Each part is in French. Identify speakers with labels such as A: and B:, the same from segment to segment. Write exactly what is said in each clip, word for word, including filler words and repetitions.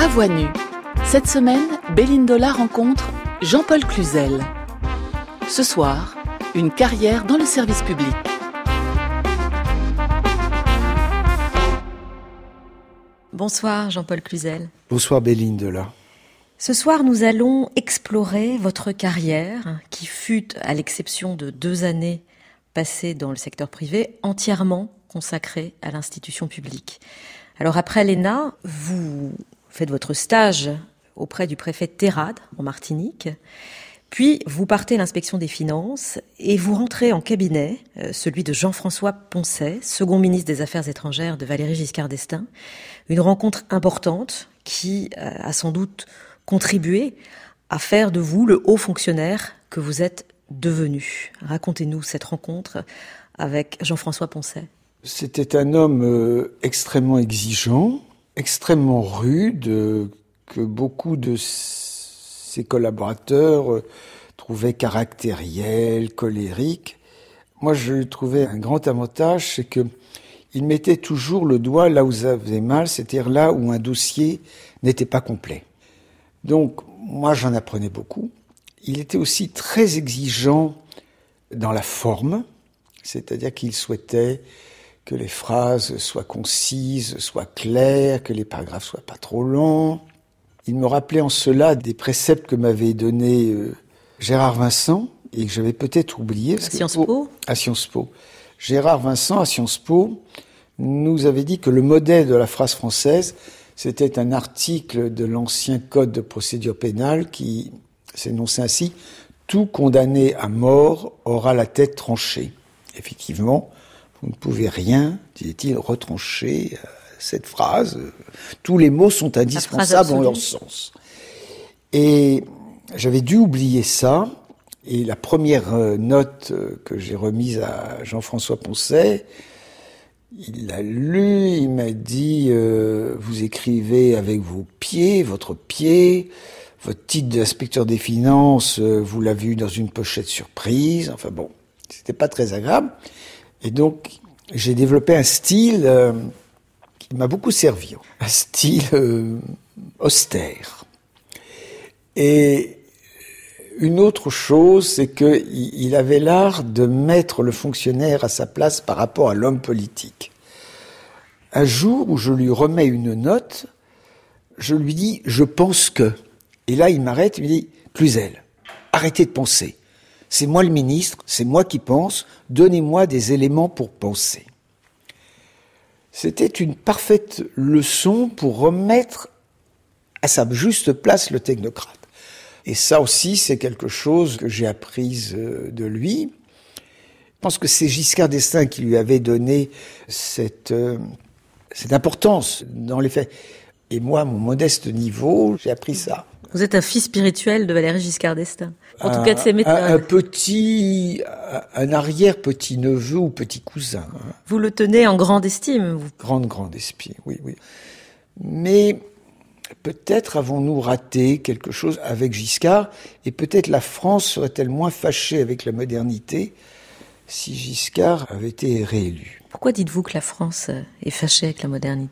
A: Voix nue. Cette semaine, Bélindola rencontre Jean-Paul Cluzel. Ce soir, une carrière dans le service public.
B: Bonsoir Jean-Paul Cluzel.
C: Bonsoir Bélindola.
B: Ce soir, nous allons explorer votre carrière qui fut, à l'exception de deux années passées dans le secteur privé, entièrement consacrée à l'institution publique. Alors après l'E N A, vous faites votre stage auprès du préfet de Terrade, en Martinique, puis vous partez à l'inspection des finances et vous rentrez en cabinet, euh, celui de Jean-François Poncet, second ministre des Affaires étrangères de Valéry Giscard d'Estaing. Une rencontre importante qui euh, a sans doute contribué à faire de vous le haut fonctionnaire que vous êtes devenu. Racontez-nous cette rencontre avec Jean-François Poncet.
C: C'était un homme euh, extrêmement exigeant, extrêmement rude, euh, que beaucoup de ses collaborateurs euh, trouvaient caractériel, colérique. Moi, je trouvais un grand avantage, c'est que il mettait toujours le doigt là où ça faisait mal, c'est-à-dire là où un dossier n'était pas complet. Donc, moi, j'en apprenais beaucoup. Il était aussi très exigeant dans la forme, c'est-à-dire qu'il souhaitait que les phrases soient concises, soient claires, que les paragraphes soient pas trop longs. Il me rappelait en cela des préceptes que m'avait donné euh, Gérard Vincent et que j'avais peut-être oublié.
B: À Sciences Po ?
C: À Sciences Po. Gérard Vincent, à Sciences Po, nous avait dit que le modèle de la phrase française, c'était un article de l'ancien code de procédure pénale qui s'énonçait ainsi « Tout condamné à mort aura la tête tranchée ». Effectivement, vous ne pouvez rien, disait-il, retrancher euh, cette phrase. Tous les mots sont indispensables dans leur sens. Et j'avais dû oublier ça. Et la première euh, note euh, que j'ai remise à Jean-François Poncet, il l'a lu, il m'a dit euh, « Vous écrivez avec vos pieds, votre pied, votre titre d'inspecteur des finances, euh, vous l'avez eu dans une pochette surprise. » Enfin bon, c'était pas très agréable. Et donc, j'ai développé un style euh, qui m'a beaucoup servi, un style euh, austère. Et une autre chose, c'est qu'il avait l'art de mettre le fonctionnaire à sa place par rapport à l'homme politique. Un jour où je lui remets une note, je lui dis « je pense que ». Et là, il m'arrête, il me dit « Cluzel, arrêtez de penser. C'est moi le ministre, c'est moi qui pense, donnez-moi des éléments pour penser ». C'était une parfaite leçon pour remettre à sa juste place le technocrate. Et ça aussi, c'est quelque chose que j'ai appris de lui. Je pense que c'est Giscard d'Estaing qui lui avait donné cette, euh, cette importance dans les faits. Et moi, à mon modeste niveau, j'ai appris ça.
B: Vous êtes un fils spirituel de Valéry Giscard d'Estaing. En tout cas, de ses méthodes.
C: Un, un petit, un arrière-petit-neveu ou petit-cousin.
B: Vous le tenez en grande estime, vous.
C: Grande, grande estime, oui, oui. Mais peut-être avons-nous raté quelque chose avec Giscard, et peut-être la France serait-elle moins fâchée avec la modernité si Giscard avait été réélu.
B: Pourquoi dites-vous que la France est fâchée avec la modernité ?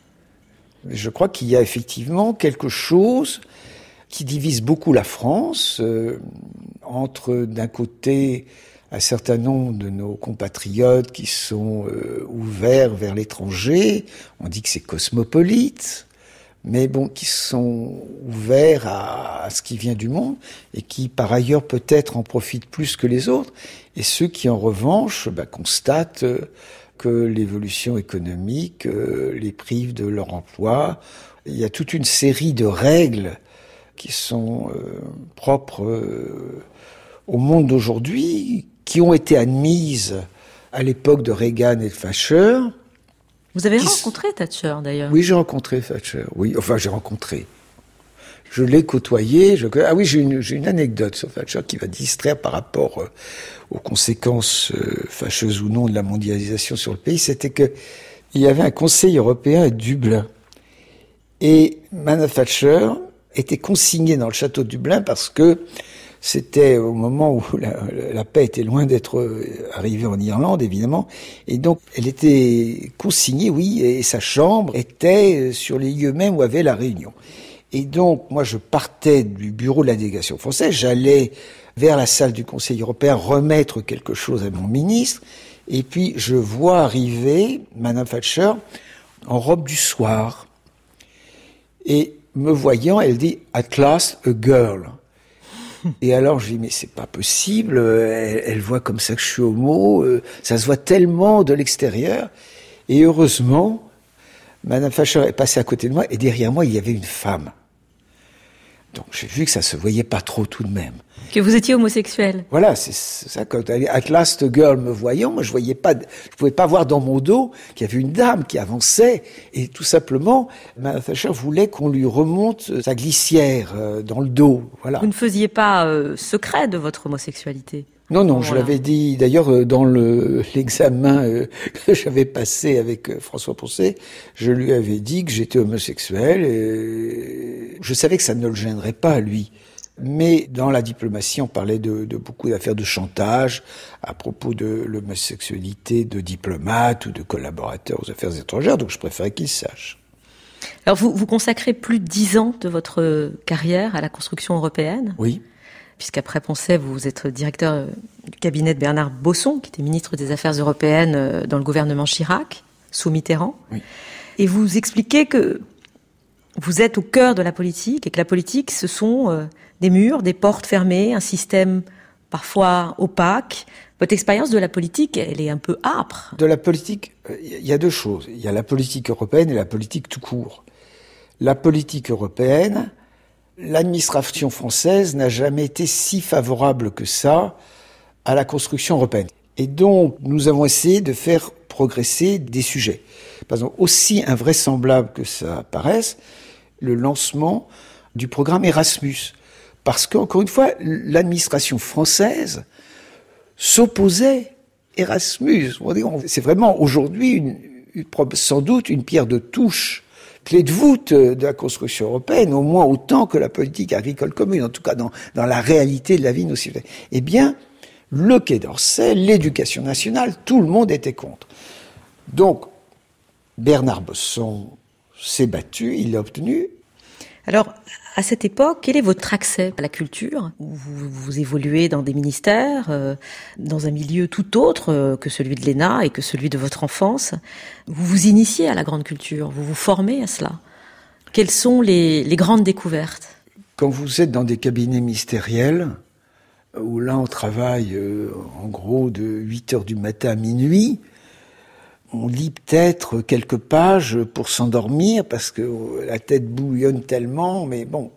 C: Je crois qu'il y a effectivement quelque chose qui divise beaucoup la France, euh, entre d'un côté un certain nombre de nos compatriotes qui sont euh, ouverts vers l'étranger, on dit que c'est cosmopolite, mais bon, qui sont ouverts à, à ce qui vient du monde et qui par ailleurs peut-être en profitent plus que les autres, et ceux qui en revanche bah, constatent euh, que l'évolution économique euh, les prive de leur emploi. Il y a toute une série de règles qui sont euh, propres euh, au monde d'aujourd'hui, qui ont été admises à l'époque de Reagan et de Thatcher.
B: Vous avez rencontré s... Thatcher, d'ailleurs ?
C: Oui, j'ai rencontré Thatcher, oui. Enfin, j'ai rencontré. Je l'ai côtoyé. Je... Ah oui, j'ai une, j'ai une anecdote sur Thatcher qui va distraire par rapport euh, aux conséquences euh, fâcheuses ou non de la mondialisation sur le pays. C'était que il y avait un Conseil européen à Dublin. Et Madame Thatcher était consignée dans le château de Dublin parce que C'était au moment où la, la paix était loin d'être arrivée en Irlande, évidemment. Et donc, elle était consignée, oui, et sa chambre était sur les lieux mêmes où avait la réunion. Et donc, moi, je partais du bureau de la délégation française, j'allais vers la salle du Conseil européen remettre quelque chose à mon ministre, et puis je vois arriver Madame Thatcher en robe du soir. Et me voyant, elle dit « At last, a girl ». Et alors, je dis, mais c'est pas possible, elle, elle voit comme ça que je suis homo, euh, ça se voit tellement de l'extérieur. Et heureusement, Madame Thatcher est passée à côté de moi, et derrière moi, il y avait une femme. Donc, j'ai vu que ça se voyait pas trop tout de même.
B: Que vous étiez homosexuel.
C: Voilà, c'est, c'est ça, quand At last girl me voyant, moi, je voyais pas, je pouvais pas voir dans mon dos qu'il y avait une dame qui avançait, et tout simplement, Madame Thatcher voulait qu'on lui remonte sa glissière euh, dans le dos, voilà.
B: Vous ne faisiez pas euh, secret de votre homosexualité?
C: Non, non,
B: voilà.
C: Je l'avais dit, d'ailleurs, dans le, l'examen euh, que j'avais passé avec euh, François Poncet, je lui avais dit que j'étais homosexuel, et je savais que ça ne le gênerait pas, lui. Mais dans la diplomatie, on parlait de, de beaucoup d'affaires de chantage à propos de l'homosexualité de diplomates ou de collaborateurs aux affaires étrangères, donc je préférais qu'ils sachent.
B: Alors, vous, vous consacrez plus de dix ans de votre carrière à la construction européenne.
C: Oui.
B: Puisqu'après Poncet, vous êtes directeur du cabinet de Bernard Bosson, qui était ministre des Affaires européennes dans le gouvernement Chirac, sous Mitterrand.
C: Oui.
B: Et vous expliquez que vous êtes au cœur de la politique, et que la politique, ce sont euh, des murs, des portes fermées, un système parfois opaque. Votre expérience de la politique, elle est un peu âpre.
C: De la politique, il y a deux choses. Il y a la politique européenne et la politique tout court. La politique européenne, l'administration française n'a jamais été si favorable que ça à la construction européenne. Et donc, nous avons essayé de faire progresser des sujets. Par exemple, aussi invraisemblable que ça paraisse, le lancement du programme Erasmus. Parce qu'encore une fois, l'administration française s'opposait à Erasmus. C'est vraiment aujourd'hui une, une, sans doute une pierre de touche, clé de voûte de la construction européenne, au moins autant que la politique agricole commune, en tout cas dans, dans la réalité de la vie de nos citoyens. Eh bien, le Quai d'Orsay, l'éducation nationale, tout le monde était contre. Donc, Bernard Bosson s'est battu, il l'a obtenu.
B: Alors, à cette époque, quel est votre accès à la culture? Vous, vous évoluez dans des ministères, euh, dans un milieu tout autre euh, que celui de l'E N A et que celui de votre enfance. Vous vous initiez à la grande culture, vous vous formez à cela. Quelles sont les, les grandes découvertes?
C: Quand vous êtes dans des cabinets ministériels, où là on travaille euh, en gros de huit heures du matin à minuit, on lit peut-être quelques pages pour s'endormir parce que la tête bouillonne tellement, mais bon,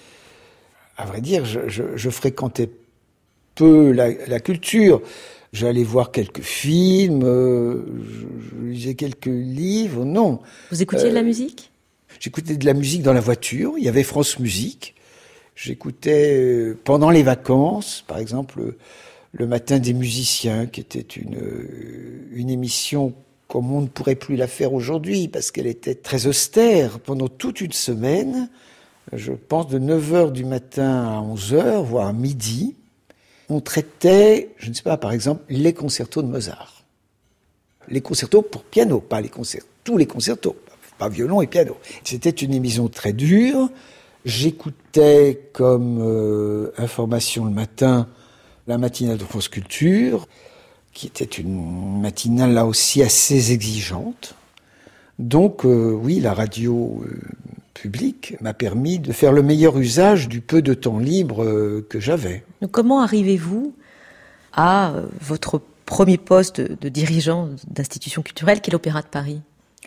C: à vrai dire, je, je, je fréquentais peu la, la culture. J'allais voir quelques films, euh, je, je lisais quelques livres, non.
B: Vous écoutiez euh, de la musique?
C: J'écoutais de la musique dans la voiture, il y avait France Musique. J'écoutais euh, pendant les vacances, par exemple, le Matin des musiciens, qui était une, une émission comme on ne pourrait plus la faire aujourd'hui, parce qu'elle était très austère. Pendant toute une semaine, je pense de neuf heures du matin à onze heures, voire à midi, on traitait, je ne sais pas, par exemple, les concertos de Mozart. Les concertos pour piano, pas les concertos, tous les concertos, pas violon et piano. C'était une émission très dure. J'écoutais comme euh, information le matin la matinale de France Culture, qui était une matinale là aussi assez exigeante. Donc euh, oui, la radio euh, publique m'a permis de faire le meilleur usage du peu de temps libre euh, que j'avais.
B: Donc, comment arrivez-vous à euh, votre premier poste de, de dirigeant d'institution culturelle, qui est l'Opéra de Paris?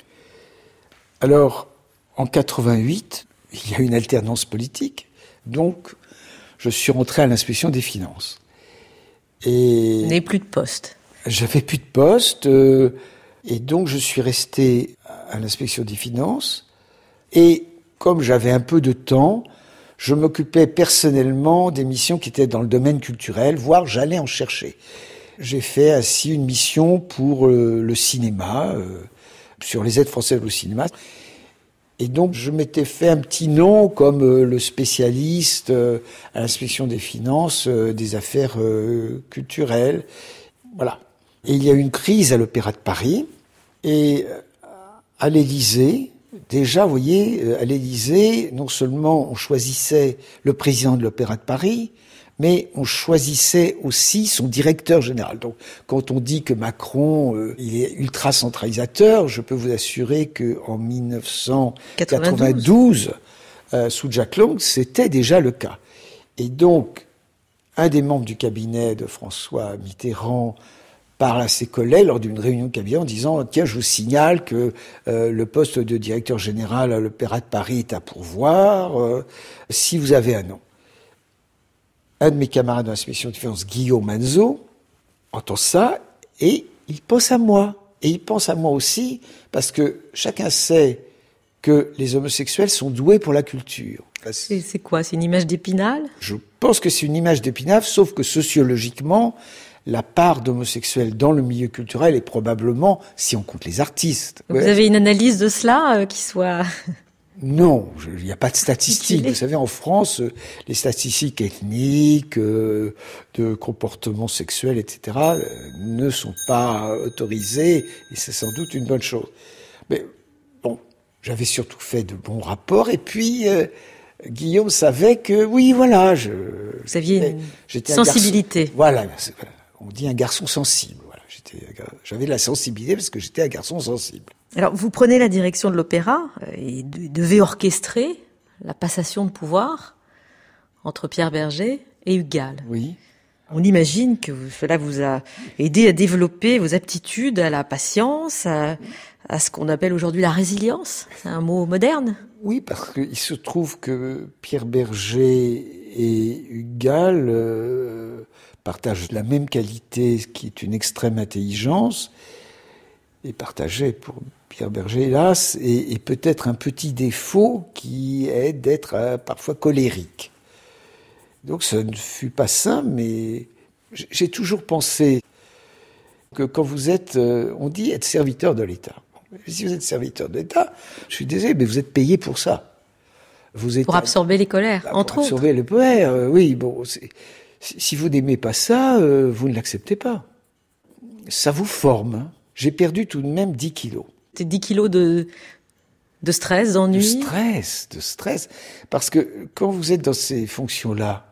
C: Alors, en quatre-vingt-huit, il y a une alternance politique, donc je suis rentré à l'inspection des finances. Et
B: vous n'avez plus de poste.
C: J'avais plus de poste, euh, et donc je suis resté à l'inspection des finances. Et comme j'avais un peu de temps, je m'occupais personnellement des missions qui étaient dans le domaine culturel, voire j'allais en chercher. J'ai fait ainsi une mission pour euh, le cinéma, euh, sur les aides françaises au cinéma. Et donc, je m'étais fait un petit nom comme euh, le spécialiste euh, à l'inspection des finances euh, des affaires euh, culturelles. Voilà. Et il y a eu une crise à l'Opéra de Paris. Et euh, à l'Élysée, déjà, vous voyez, euh, à l'Élysée, non seulement on choisissait le président de l'Opéra de Paris, mais on choisissait aussi son directeur général. Donc, quand on dit que Macron, euh, il est ultra centralisateur, je peux vous assurer que en dix-neuf cent quatre-vingt-douze, euh, sous Jack Lang, c'était déjà le cas. Et donc, un des membres du cabinet de François Mitterrand parle à ses collègues lors d'une réunion de cabinet en disant « Tiens, je vous signale que euh, le poste de directeur général à l'Opéra de Paris est à pourvoir, euh, si vous avez un nom. » Un de mes camarades de l'inspection des finances, Guillaume Manzo, entend ça et il pense à moi. Et il pense à moi aussi parce que chacun sait que les homosexuels sont doués pour la culture.
B: C'est, c'est quoi? C'est une image d'Épinal?
C: Je pense que c'est une image d'Épinal, sauf que sociologiquement, la part d'homosexuels dans le milieu culturel est probablement, si on compte les artistes.
B: Vous
C: ouais.
B: avez une analyse de cela euh, qui soit...
C: Non, il n'y a pas de statistiques. Vous savez, en France, les statistiques ethniques, euh, de comportement sexuel, et cetera, euh, ne sont pas autorisées, et c'est sans doute une bonne chose. Mais bon, j'avais surtout fait de bons rapports, et puis euh, Guillaume savait que, oui, voilà, je...
B: Vous aviez une
C: j'étais
B: sensibilité.
C: Un garçon, voilà, on dit un garçon sensible. Voilà, j'étais, j'avais de la sensibilité parce que j'étais un garçon sensible.
B: Alors, vous prenez la direction de l'opéra et devez orchestrer la passation de pouvoir entre Pierre Berger et Hugues Gall.
C: Oui.
B: On imagine que cela vous a aidé à développer vos aptitudes à la patience, à, à ce qu'on appelle aujourd'hui la résilience. C'est un mot moderne.
C: Oui, parce qu'il se trouve que Pierre Berger et Hugues Gall euh, partagent la même qualité, qui est une extrême intelligence, et partageaient pour Pierre Berger, hélas, et, et peut-être un petit défaut qui est d'être euh, parfois colérique. Donc ça ne fut pas simple, mais j'ai toujours pensé que quand vous êtes, euh, on dit être serviteur de l'État. Si vous êtes serviteur de l'État, je suis désolé, mais vous êtes payé pour ça. Vous êtes
B: pour absorber les colères,
C: bah,
B: entre
C: pour
B: autres.
C: Absorber les colères, euh, oui. Bon, c'est, si vous n'aimez pas ça, euh, vous ne l'acceptez pas. Ça vous forme. Hein. J'ai perdu tout de même dix kilos.
B: C'est dix kilos de, de stress, d'ennui.
C: De stress, de stress. Parce que quand vous êtes dans ces fonctions-là,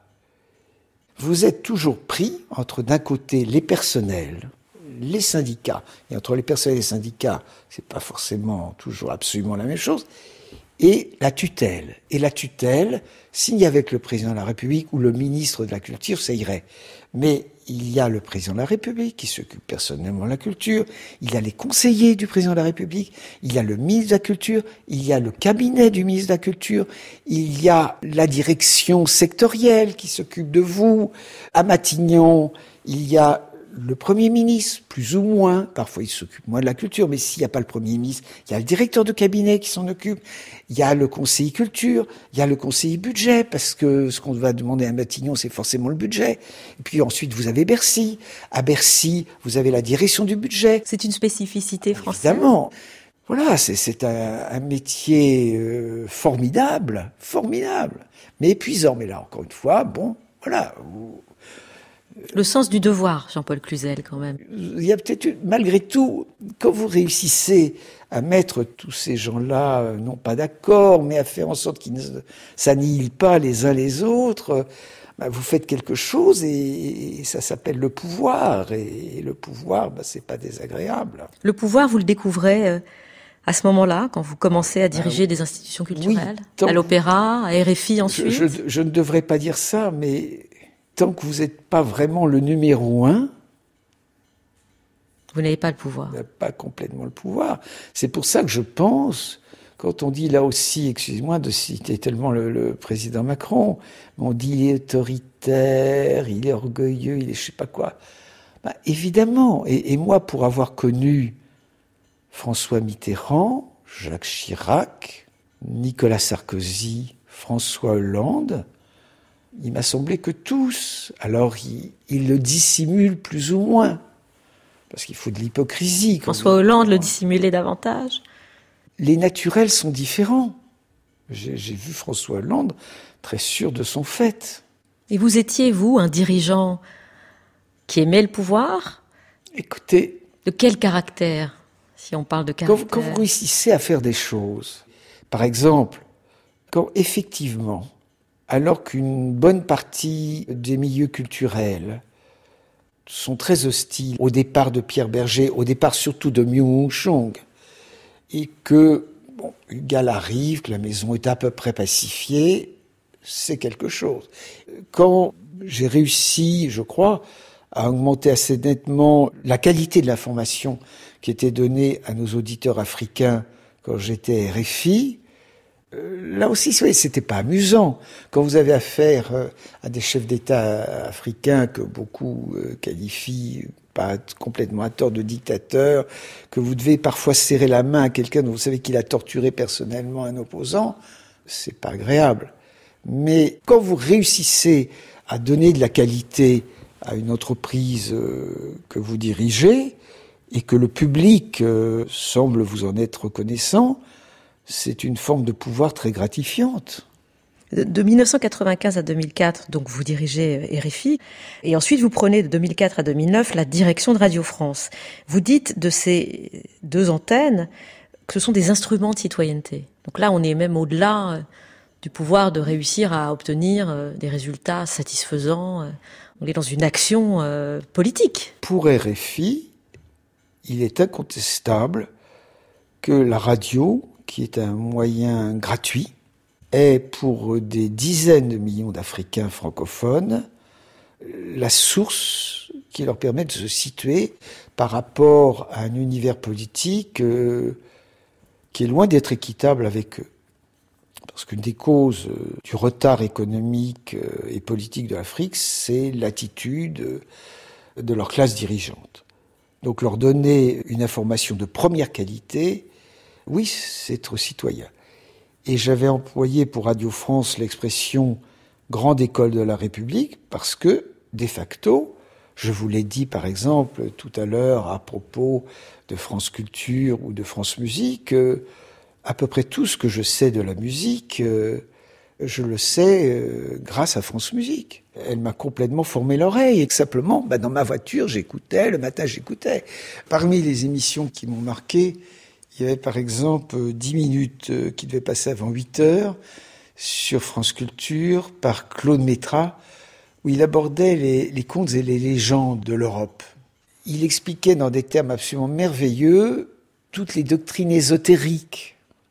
C: vous êtes toujours pris entre d'un côté les personnels, les syndicats, et entre les personnels et les syndicats, c'est pas forcément toujours absolument la même chose, et la tutelle. Et la tutelle, s'il y avait avec le président de la République ou le ministre de la Culture, ça irait. Mais il y a le président de la République qui s'occupe personnellement de la culture, il y a les conseillers du président de la République, il y a le ministre de la Culture, il y a le cabinet du ministre de la Culture, il y a la direction sectorielle qui s'occupe de vous. À Matignon, il y a le Premier ministre, plus ou moins, parfois il s'occupe moins de la culture, mais s'il n'y a pas le Premier ministre, il y a le directeur de cabinet qui s'en occupe, il y a le conseiller culture, il y a le conseiller budget, parce que ce qu'on va demander à Matignon, c'est forcément le budget. Et puis ensuite, vous avez Bercy. À Bercy, vous avez la direction du budget.
B: C'est une spécificité française.
C: Évidemment. Voilà, c'est, c'est un, un métier euh, formidable, formidable, mais épuisant. Mais là, encore une fois, bon, voilà... Vous,
B: le sens du devoir, Jean-Paul Cluzel, quand même.
C: Il y a peut-être, malgré tout, quand vous réussissez à mettre tous ces gens-là, non pas d'accord, mais à faire en sorte qu'ils ne s'annihilent pas les uns les autres, bah vous faites quelque chose et, et ça s'appelle le pouvoir. Et, et le pouvoir, bah, c'est pas désagréable.
B: Le pouvoir, vous le découvrez euh, à ce moment-là, quand vous commencez à diriger ah, des institutions culturelles, oui, tant, à l'opéra, à R F I ensuite.
C: Je, je, je ne devrais pas dire ça, mais... tant que vous n'êtes pas vraiment le numéro un,
B: vous n'avez pas le pouvoir. Vous
C: n'avez pas complètement le pouvoir. C'est pour ça que je pense, quand on dit là aussi, excusez-moi de citer tellement le, le président Macron, on dit il est autoritaire, il est orgueilleux, il est je sais pas quoi. Ben, évidemment, et, et moi pour avoir connu François Mitterrand, Jacques Chirac, Nicolas Sarkozy, François Hollande, il m'a semblé que tous, alors ils il le dissimulent plus ou moins, parce qu'il faut de l'hypocrisie.
B: François Hollande le dissimulait davantage.
C: les naturels sont différents. J'ai, j'ai vu François Hollande très sûr de son fait.
B: Et vous étiez, vous, un dirigeant qui aimait le pouvoir ?
C: Écoutez...
B: De quel caractère, si on parle de caractère ?
C: Quand, quand vous réussissez à faire des choses, par exemple, quand effectivement, alors qu'une bonne partie des milieux culturels sont très hostiles au départ de Pierre Berger, au départ surtout de Myung Chong, et que bon, Hugal arrive, que la maison est à peu près pacifiée, c'est quelque chose. Quand j'ai réussi, je crois, à augmenter assez nettement la qualité de l'information qui était donnée à nos auditeurs africains quand j'étais R F I, euh, là aussi, c'était pas amusant. Quand vous avez affaire euh, à des chefs d'État africains que beaucoup euh, qualifient, pas complètement à tort, de dictateurs, que vous devez parfois serrer la main à quelqu'un dont vous savez qu'il a torturé personnellement un opposant, c'est pas agréable. Mais quand vous réussissez à donner de la qualité à une entreprise euh, que vous dirigez et que le public euh, semble vous en être reconnaissant, c'est une forme de pouvoir très gratifiante.
B: De dix-neuf cent quatre-vingt-quinze à deux mille quatre, donc vous dirigez R F I, et ensuite vous prenez de deux mille quatre à deux mille neuf la direction de Radio France. Vous dites de ces deux antennes que ce sont des instruments de citoyenneté. Donc là, on est même au-delà du pouvoir de réussir à obtenir des résultats satisfaisants. On est dans une action euh, politique.
C: Pour R F I, il est incontestable que la radio, qui est un moyen gratuit, est pour des dizaines de millions d'Africains francophones la source qui leur permet de se situer par rapport à un univers politique euh, qui est loin d'être équitable avec eux. Parce qu'une des causes du retard économique et politique de l'Afrique, c'est l'attitude de leur classe dirigeante. Donc leur donner une information de première qualité, oui, c'est être citoyen. Et j'avais employé pour Radio France l'expression « grande école de la République » parce que, de facto, je vous l'ai dit par exemple tout à l'heure à propos de France Culture ou de France Musique, à peu près tout ce que je sais de la musique, euh, je le sais euh, grâce à France Musique. Elle m'a complètement formé l'oreille et que simplement, bah, dans ma voiture, j'écoutais, le matin, j'écoutais. Parmi les émissions qui m'ont marqué, il y avait par exemple dix minutes euh, qui devaient passer avant huit heures sur France Culture par Claude Métras, où il abordait les, les contes et les légendes de l'Europe. Il expliquait dans des termes absolument merveilleux toutes les doctrines ésotériques.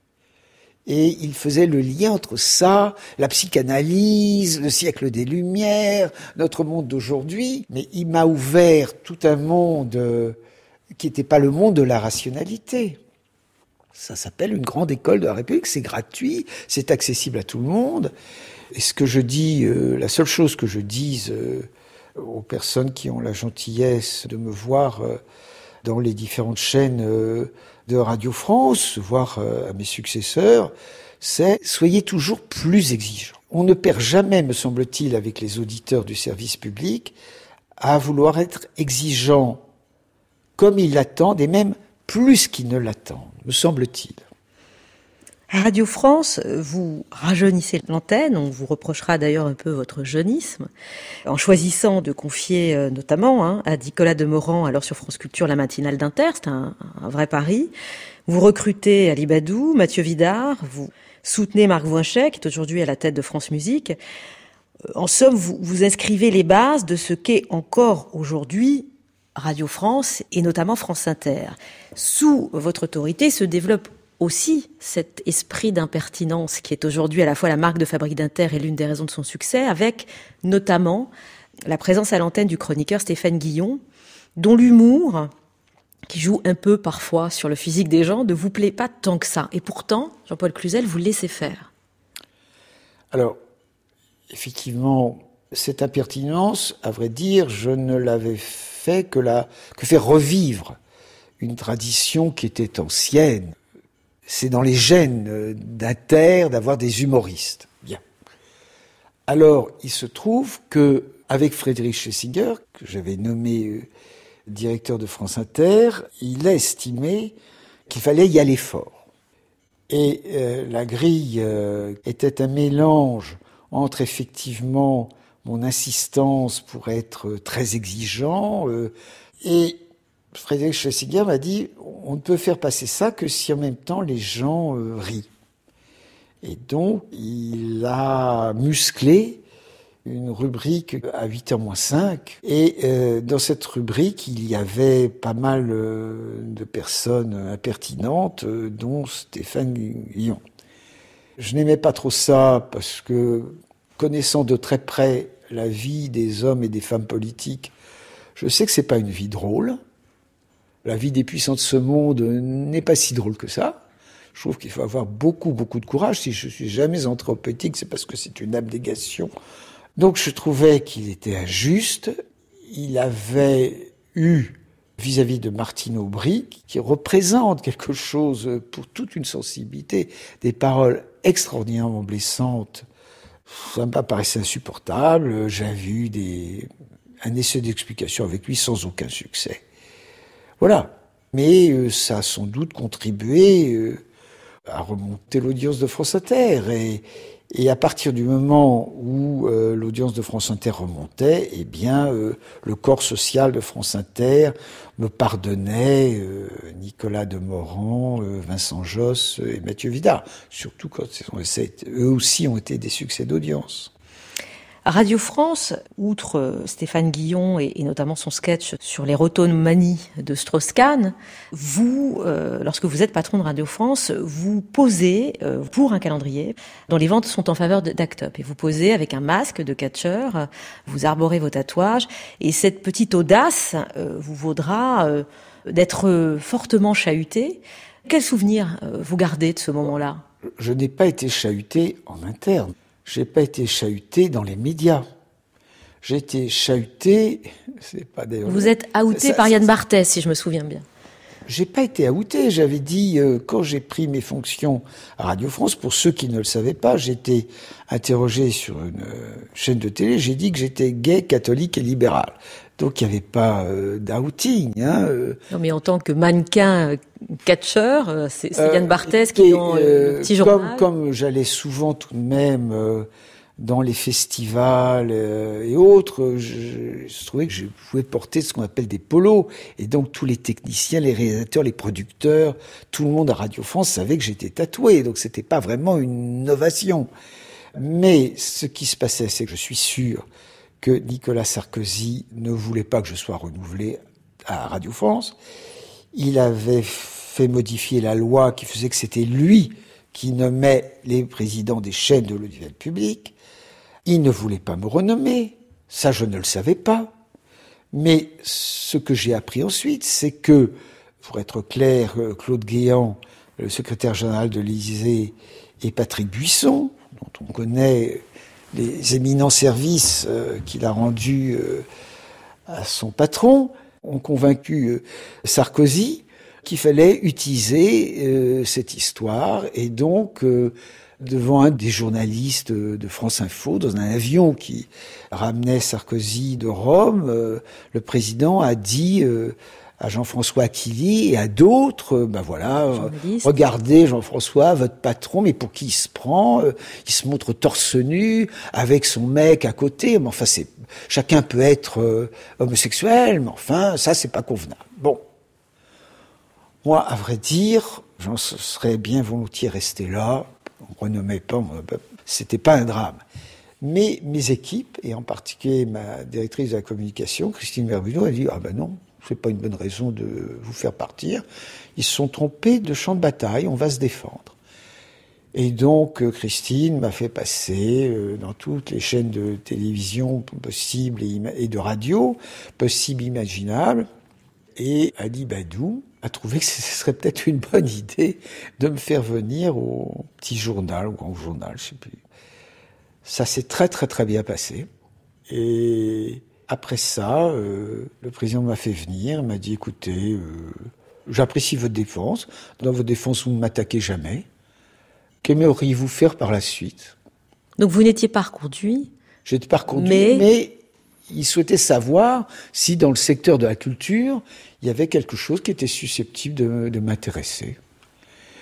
C: Et il faisait le lien entre ça, la psychanalyse, le siècle des Lumières, notre monde d'aujourd'hui. Mais il m'a ouvert tout un monde euh, qui n'était pas le monde de la rationalité. Ça s'appelle une grande école de la République, c'est gratuit, c'est accessible à tout le monde. Et ce que je dis, euh, la seule chose que je dise euh, aux personnes qui ont la gentillesse de me voir euh, dans les différentes chaînes euh, de Radio France, voire euh, à mes successeurs, c'est soyez toujours plus exigeants. On ne perd jamais, me semble-t-il, avec les auditeurs du service public, à vouloir être exigeants comme ils l'attendent, et même plus qu'ils ne l'attendent, me semble-t-il.
B: À Radio France, vous rajeunissez l'antenne, on vous reprochera d'ailleurs un peu votre jeunisme, en choisissant de confier euh, notamment hein, à Nicolas Demorand, alors sur France Culture, la matinale d'Inter, c'est un, un vrai pari. Vous recrutez Ali Badou, Mathieu Vidard, vous soutenez Marc Voinchet, qui est aujourd'hui à la tête de France Musique. En somme, vous, vous inscrivez les bases de ce qu'est encore aujourd'hui Radio France et notamment France Inter. Sous votre autorité se développe aussi cet esprit d'impertinence qui est aujourd'hui à la fois la marque de fabrique d'Inter et l'une des raisons de son succès, avec notamment la présence à l'antenne du chroniqueur Stéphane Guillon, dont l'humour, qui joue un peu parfois sur le physique des gens, ne vous plaît pas tant que ça. Et pourtant, Jean-Paul Cluzel, vous laissez faire.
C: Alors, effectivement, cette impertinence, à vrai dire, je ne l'avais fait que, la, que faire revivre une tradition qui était ancienne. C'est dans les gènes d'Inter d'avoir des humoristes. Bien. Alors, il se trouve que, avec Frédéric Schlesinger, que j'avais nommé directeur de France Inter, il a estimé qu'il fallait y aller fort. Et euh, la grille euh, était un mélange entre effectivement mon insistance pour être très exigeant euh, et Frédéric Schlesinger m'a dit on ne peut faire passer ça que si en même temps les gens euh, rient. Et donc il a musclé une rubrique à huit heures moins cinq. Et euh, dans cette rubrique, il y avait pas mal euh, de personnes impertinentes, euh, dont Stéphane Guillon. Je n'aimais pas trop ça parce que, connaissant de très près la vie des hommes et des femmes politiques, je sais que c'est pas une vie drôle. La vie des puissants de ce monde n'est pas si drôle que ça. Je trouve qu'il faut avoir beaucoup, beaucoup de courage. Si je suis jamais entré en politique, c'est parce que c'est une abnégation. Donc je trouvais qu'il était injuste. Il avait eu, vis-à-vis de Martine Aubry, qui représente quelque chose pour toute une sensibilité, des paroles extraordinairement blessantes. Ça me paraissait insupportable. J'avais eu des, un essai d'explication avec lui sans aucun succès. Voilà. Mais euh, ça a sans doute contribué euh, à remonter l'audience de France Inter. Et, Et à partir du moment où euh, l'audience de France Inter remontait, eh bien, euh, le corps social de France Inter me pardonnait euh, Nicolas Demorand, euh, Vincent Josse et Mathieu Vidard. Surtout quand eux aussi ont été des succès d'audience.
B: À Radio France, outre Stéphane Guillon et, et notamment son sketch sur les rotomanies de Strauss-Kahn, vous, euh, lorsque vous êtes patron de Radio France, vous posez euh, pour un calendrier dont les ventes sont en faveur d'Act Up. Et vous posez avec un masque de catcheur, vous arborez vos tatouages, et cette petite audace euh, vous vaudra euh, d'être fortement chahuté. Quel souvenir euh, vous gardez de ce moment-là ?
C: Je n'ai pas été chahuté en interne. J'ai pas été chahuté dans les médias. J'ai été chahuté, c'est pas d'ailleurs...
B: Vous êtes outé par Yann Barthès, si je me souviens bien.
C: J'ai pas été outé. J'avais dit, euh, quand j'ai pris mes fonctions à Radio France, pour ceux qui ne le savaient pas, j'étais interrogé sur une euh, chaîne de télé, j'ai dit que j'étais gay, catholique et libéral. Donc il n'y avait pas euh, d'outing. Hein, euh.
B: Non, mais en tant que mannequin catcheur, euh, c'est, c'est Yann Barthès
C: euh,
B: qui est dans euh, le petit journal.
C: Comme, comme j'allais souvent tout de même euh, dans les festivals euh, et autres, je, je trouvais que je pouvais porter ce qu'on appelle des polos. Et donc tous les techniciens, les réalisateurs, les producteurs, tout le monde à Radio France savait que j'étais tatoué. Donc c'était pas vraiment une innovation. Mais ce qui se passait, c'est que je suis sûr que Nicolas Sarkozy ne voulait pas que je sois renouvelé à Radio France. Il avait fait modifier la loi qui faisait que c'était lui qui nommait les présidents des chaînes de l'audiovisuel public. Il ne voulait pas me renommer. Ça, je ne le savais pas. Mais ce que j'ai appris ensuite, c'est que, pour être clair, Claude Guéant, le secrétaire général de l'Élysée, et Patrick Buisson, dont on connaît les éminents services euh, qu'il a rendus euh, à son patron, ont convaincu euh, Sarkozy qu'il fallait utiliser euh, cette histoire. Et donc, euh, devant un des journalistes de France Info, dans un avion qui ramenait Sarkozy de Rome, euh, le président a dit euh, à Jean-François Aquili et à d'autres, euh, ben voilà, euh, regardez Jean-François, votre patron, mais pour qui il se prend ? euh, Il se montre torse nu avec son mec à côté. Mais enfin, c'est chacun peut être euh, homosexuel, mais enfin, ça c'est pas convenable. Bon, moi, à vrai dire, j'en serais bien volontiers resté là. On ne renommait pas, c'était pas un drame. Mais mes équipes, et en particulier ma directrice de la communication, Christine Verbuneau, a dit ah ben non. C'est pas une bonne raison de vous faire partir. Ils se sont trompés de champ de bataille, on va se défendre. Et donc, Christine m'a fait passer euh, dans toutes les chaînes de télévision possibles et, ima- et de radio, possibles, imaginables. Et Ali Badou a trouvé que ce serait peut-être une bonne idée de me faire venir au petit journal, au grand journal, je sais plus. Ça s'est très très très bien passé. Et après ça, euh, le président m'a fait venir, m'a dit, écoutez, euh, j'apprécie votre défense. Dans votre défense, vous ne m'attaquez jamais. Qu'aimeriez-vous faire par la suite ?
B: Donc vous n'étiez pas reconduit ?
C: J'étais pas reconduit,
B: mais...
C: mais il souhaitait savoir si dans le secteur de la culture, il y avait quelque chose qui était susceptible de, de m'intéresser.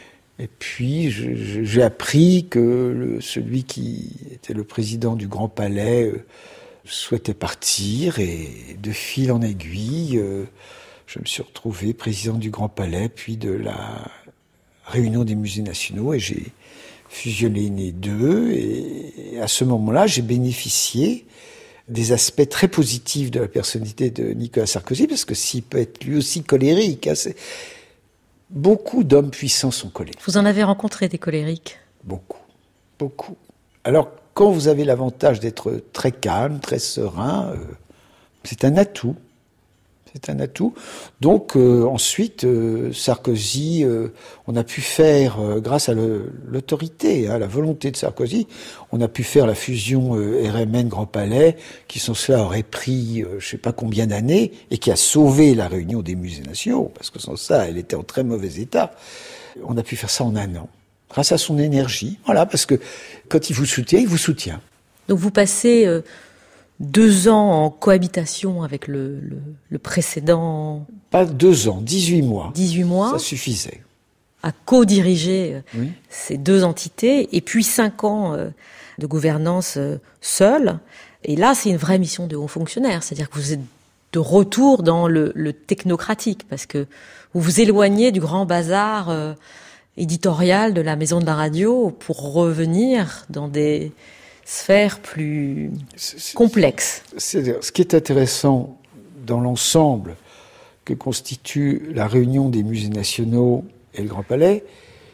C: Et puis, je, je, j'ai appris que le, celui qui était le président du Grand Palais euh, souhaitait partir, et de fil en aiguille, euh, je me suis retrouvé président du Grand Palais, puis de la Réunion des musées nationaux, et j'ai fusionné les deux. Et à ce moment-là, j'ai bénéficié des aspects très positifs de la personnalité de Nicolas Sarkozy, parce que s'il peut être lui aussi colérique, hein, c'est... beaucoup d'hommes puissants sont colériques.
B: Vous en avez rencontré des colériques ?
C: Beaucoup, beaucoup. Alors, quand vous avez l'avantage d'être très calme, très serein, euh, c'est un atout. C'est un atout. Donc, euh, ensuite, euh, Sarkozy, euh, on a pu faire, euh, grâce à le, l'autorité, à hein, la volonté de Sarkozy, on a pu faire la fusion euh, R M N Grand Palais, qui sans cela aurait pris, euh, je sais pas combien d'années, et qui a sauvé la Réunion des musées nationaux, parce que sans ça, elle était en très mauvais état. On a pu faire ça en un an, grâce à son énergie. Voilà, parce que quand il vous soutient, il vous soutient.
B: Donc vous passez euh, deux ans en cohabitation avec le, le, le précédent...
C: Pas deux ans, dix-huit mois.
B: dix-huit mois.
C: Ça suffisait.
B: À co-diriger
C: oui.
B: ces deux entités, et puis cinq ans euh, de gouvernance euh, seule. Et là, c'est une vraie mission de haut fonctionnaire, c'est-à-dire que vous êtes de retour dans le, le technocratique, parce que vous vous éloignez du grand bazar euh, éditorial de la maison de la radio pour revenir dans des sphères plus
C: c'est,
B: complexes.
C: C'est, ce qui est intéressant dans l'ensemble que constitue la Réunion des musées nationaux et le Grand Palais,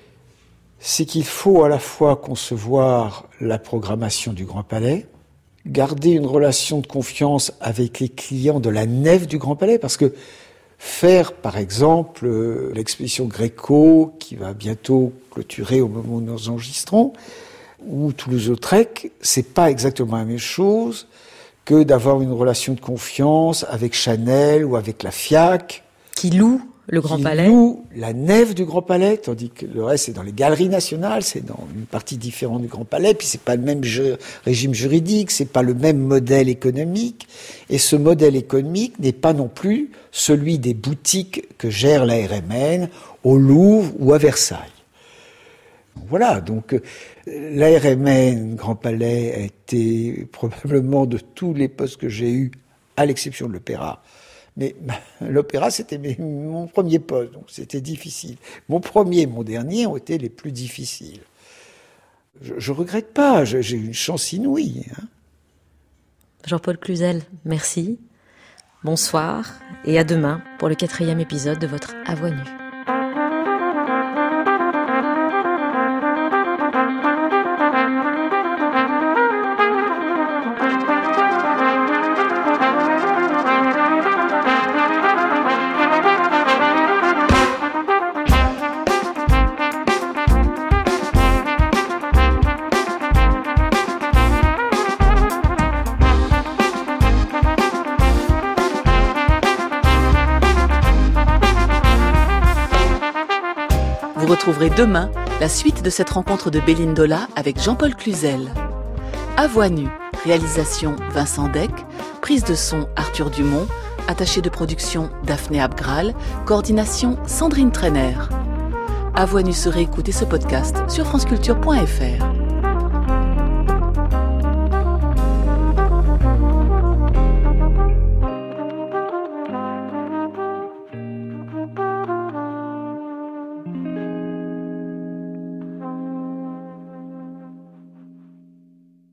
C: c'est qu'il faut à la fois concevoir la programmation du Grand Palais, garder une relation de confiance avec les clients de la nef du Grand Palais, parce que faire, par exemple, euh, l'exposition Gréco, qui va bientôt clôturer au moment où nous enregistrons, ou Toulouse-Lautrec, c'est pas exactement la même chose que d'avoir une relation de confiance avec Chanel ou avec la FIAC.
B: Qui loue le Grand
C: qui
B: Palais.
C: loue la nef du Grand Palais, tandis que le reste, c'est dans les galeries nationales, c'est dans une partie différente du Grand Palais, puis c'est pas le même ju- régime juridique, c'est pas le même modèle économique, et ce modèle économique n'est pas non plus celui des boutiques que gère la R M N au Louvre ou à Versailles. Voilà, donc la R M N Grand Palais a été probablement de tous les postes que j'ai eus, à l'exception de l'opéra. Mais l'opéra, c'était mes, mon premier poste, donc c'était difficile. Mon premier et mon dernier ont été les plus difficiles. Je, je regrette pas, je, j'ai eu une chance inouïe. Hein.
B: Jean-Paul Cluzel, merci. Bonsoir et à demain pour le quatrième épisode de votre À Voix Nue.
A: Vous retrouverez demain la suite de cette rencontre de Bélindola avec Jean-Paul Cluzel. À Voix Nue, réalisation Vincent Deck, prise de son Arthur Dumont, attaché de production Daphné Abgral, coordination Sandrine Trainer. À Voix Nue se réécouter ce podcast sur franceculture point f r.